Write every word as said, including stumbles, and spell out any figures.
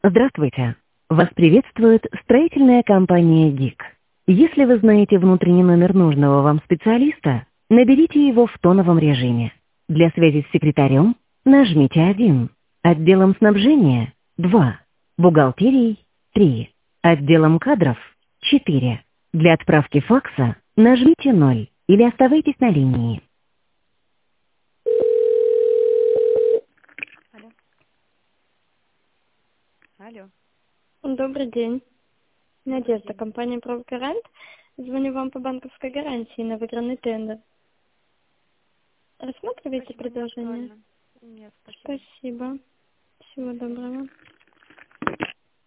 Здравствуйте. Вас приветствует строительная компания ГИК. Если вы знаете внутренний номер нужного вам специалиста, наберите его в тоновом режиме. Для связи с секретарем нажмите один, отделом снабжения два, бухгалтерией три, отделом кадров четыре. Для отправки факса нажмите ноль или оставайтесь на линии. Алло. Алло. Добрый день. Добрый Надежда, день. компания «Правгарант». Звоню вам по банковской гарантии на выигранный тендер. Рассматриваете Спасибо, не предложение? актуально. Нет, спасибо. Спасибо. Всего доброго.